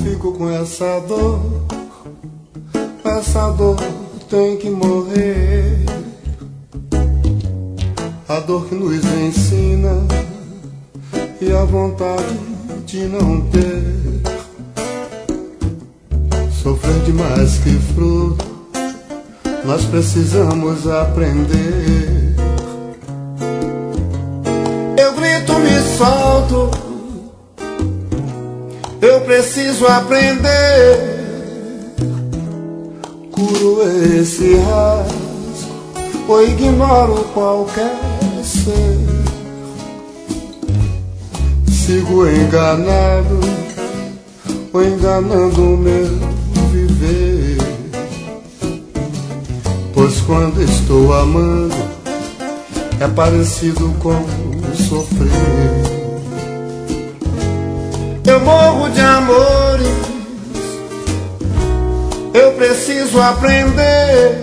fico com essa dor tem que morrer. A dor que nos ensina e a vontade de não ter. Sofrer demais que fruto, nós precisamos aprender. Eu grito, me solto, eu preciso aprender. Curo esse rasgo ou ignoro qualquer ser. Sigo enganado ou enganando o meu viver. Pois quando estou amando é parecido com sofrer. Eu morro de amores, eu preciso aprender.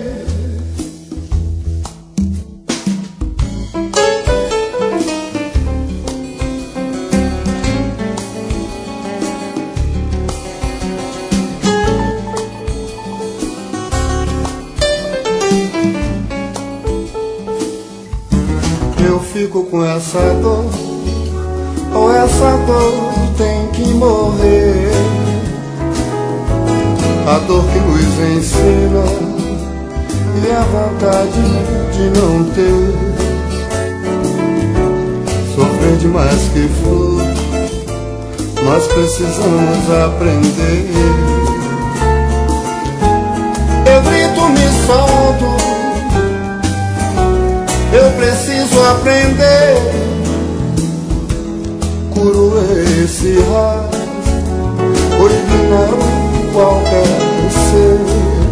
Eu fico com essa dor, ou essa dor tem que morrer. A dor que nos ensina e a vontade de não ter. Sofrer demais que for, nós precisamos aprender. Eu grito, me solto, eu preciso aprender. Curo esse rasgo, ignoro qualquer ser.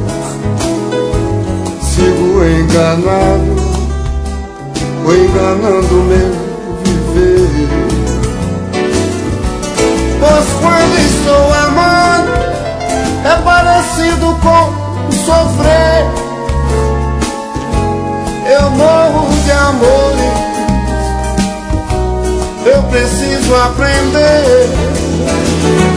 Sigo enganado ou enganando meu viver. Pois quando estou amando é parecido com sofrer. Eu morro de amores, eu preciso aprender.